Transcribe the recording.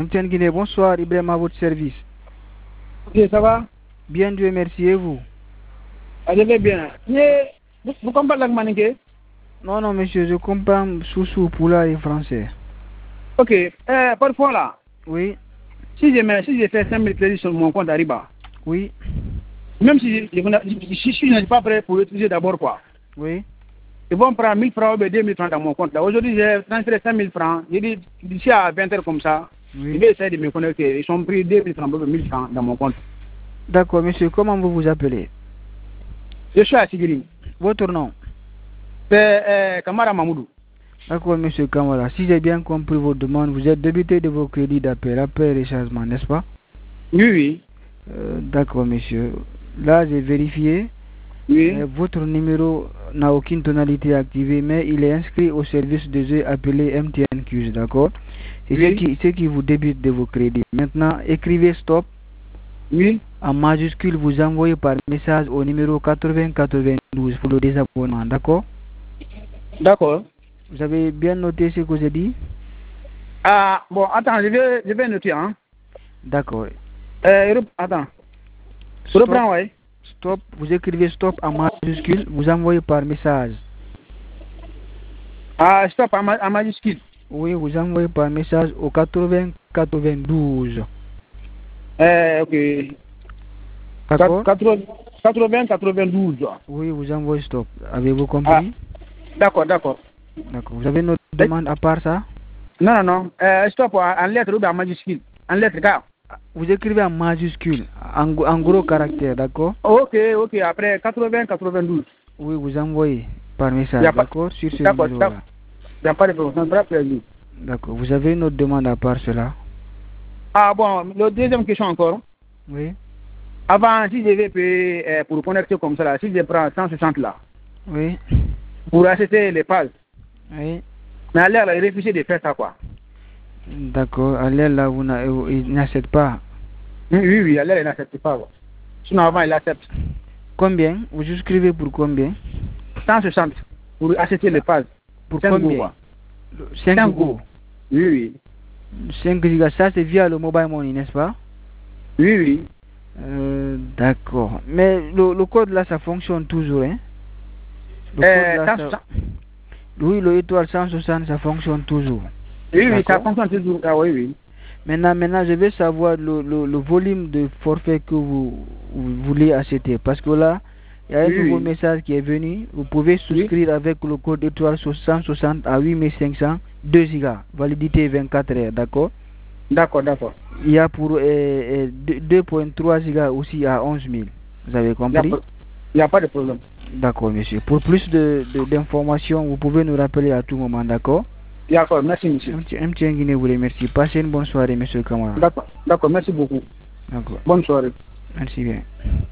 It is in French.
MTN Guinée, bonsoir, Ibrahim à votre service. Ok, ça va? Bien, Dieu merci, et vous? Ah, je vais bien. Vous comprenez l'anglais? Non, monsieur, je comprends sous Poula et français. Ok, parfois là, Oui, si j'ai fait 5 000 crédits sur mon compte Ariba, oui, même si je n'ai pas prêt pour l'utiliser d'abord, quoi, oui. ils vont prendre 1 000 francs ou 2 000 francs dans mon compte. Là, aujourd'hui, j'ai transféré 5 000 francs. J'ai dit, d'ici à 20 heures comme ça, Oui. je vais essayer de me connecter. Ils ont pris 2 000 francs, 1 000 francs dans mon compte. D'accord, monsieur, comment vous vous appelez? Je suis à Sigiri. Votre nom? C'est Kamara Mamoudou. D'accord, monsieur Kamara. Si j'ai bien compris vos demandes, vous êtes débuté de vos crédits d'appel après rechargement, n'est-ce pas? Oui, oui. D'accord, monsieur. Là, j'ai vérifié. Oui. Votre numéro n'a aucune tonalité activée, mais il est inscrit au service de jeu appelé MTN Q, d'accord? C'est Oui. ce qui vous débute de vos crédits. Maintenant, écrivez stop. Oui. En majuscule, vous envoyez par message au numéro 8092 pour le désabonnement, d'accord? D'accord. Vous avez bien noté ce que j'ai dit? Ah, bon, attends, je vais noter, hein. D'accord. Attends. Stop, Reprends, ouais. stop, vous écrivez stop en majuscule, vous envoyez par message. Ah, stop en majuscule. Oui, vous envoyez par message au 8092. Ok. D'accord? 92. Oui, vous envoyez stop. Avez-vous compris? D'accord, d'accord. D'accord. Vous avez une autre demande à part ça? Non. Stop en lettre ou en majuscule. En lettre K. Vous écrivez en majuscule, en gros caractère, d'accord? Ok. Après 92. Oui, vous envoyez par message, d'accord? Sur ce D'accord, numéro-là. il n'y a pas de problème. D'accord. Vous avez une autre demande à part cela? Ah bon, la deuxième question encore. Oui. Avant, si je vais payer pour connecter comme ça, là, si je prends 160 là, Oui. pour acheter les pages, Oui. mais à l'air, il refuse de faire ça, quoi. D'accord. À l'air, là, il n'achète pas. Oui, à l'air, il n'accepte pas. Quoi. Sinon, avant, il accepte. Combien? Vous souscrivez pour combien? 160 pour acheter les pages. Pour combien? 5 go. Oui. 5 gigas, ça c'est via le mobile money, n'est-ce pas? Oui. D'accord. Mais le code là, ça fonctionne toujours, hein? Le code là, 160. Oui, le étoile 160, ça fonctionne toujours. Oui, ça fonctionne toujours. Ah, oui. Maintenant, je veux savoir le volume de forfait que vous voulez acheter. Parce que là, il y a un nouveau message qui est venu. Vous pouvez souscrire avec le code étoile 160 à 8500, 2 gigas, validité 24 heures, d'accord? D'accord. Il y a pour 2.3 gigas aussi à 11 000. Vous avez compris? Il n'y a pas de problème. D'accord, monsieur. Pour plus d'informations, vous pouvez nous rappeler à tout moment, d'accord? D'accord, merci, monsieur. MTN Guinée vous remercie. Passez une bonne soirée, monsieur Kamara. D'accord, merci beaucoup. D'accord. Bonne soirée. Merci bien.